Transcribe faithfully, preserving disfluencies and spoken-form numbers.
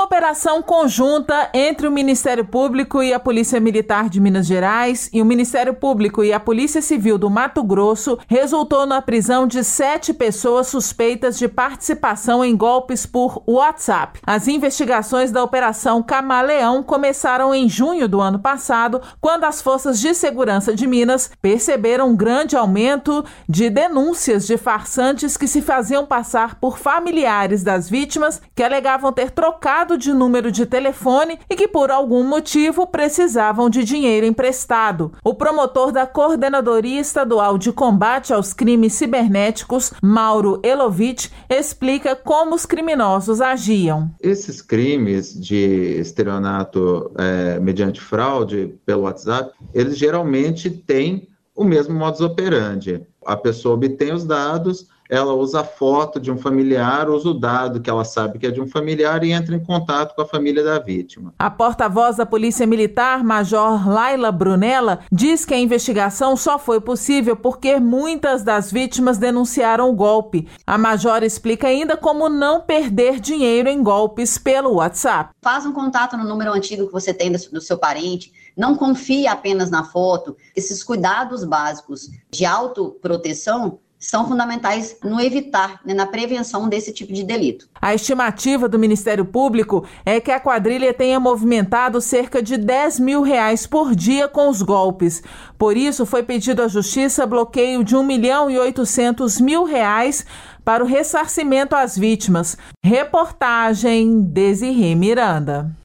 operação conjunta entre o Ministério Público e a Polícia Militar de Minas Gerais e o Ministério Público e a Polícia Civil do Mato Grosso resultou na prisão de sete pessoas suspeitas de participação em golpes por WhatsApp. As investigações da Operação Camaleão começaram em junho do ano passado, quando as forças de segurança de Minas perceberam um grande aumento de denúncias de farsantes que se faziam passar por familiares das vítimas que alegavam ter trocado de número de telefone e que por algum motivo precisavam de dinheiro emprestado. O promotor da Coordenadoria Estadual de Combate aos Crimes Cibernéticos, Mauro Elovitch, explica como os criminosos agiam. Esses crimes de estelionato é, mediante fraude pelo WhatsApp, eles geralmente têm o mesmo modus operandi. A pessoa obtém os dados, ela usa a foto de um familiar, usa o dado que ela sabe que é de um familiar e entra em contato com a família da vítima. A porta-voz da Polícia Militar, Major Laila Brunella, diz que a investigação só foi possível porque muitas das vítimas denunciaram o golpe. A Major explica ainda como não perder dinheiro em golpes pelo WhatsApp. Faz um contato no número antigo que você tem do seu parente, não confie apenas na foto. Esses cuidados básicos de autoproteção são fundamentais no evitar, né, na prevenção desse tipo de delito. A estimativa do Ministério Público é que a quadrilha tenha movimentado cerca de dez mil reais por dia com os golpes. Por isso, foi pedido à Justiça bloqueio de um milhão e oitocentos mil reais para o ressarcimento às vítimas. Reportagem Desirê Miranda.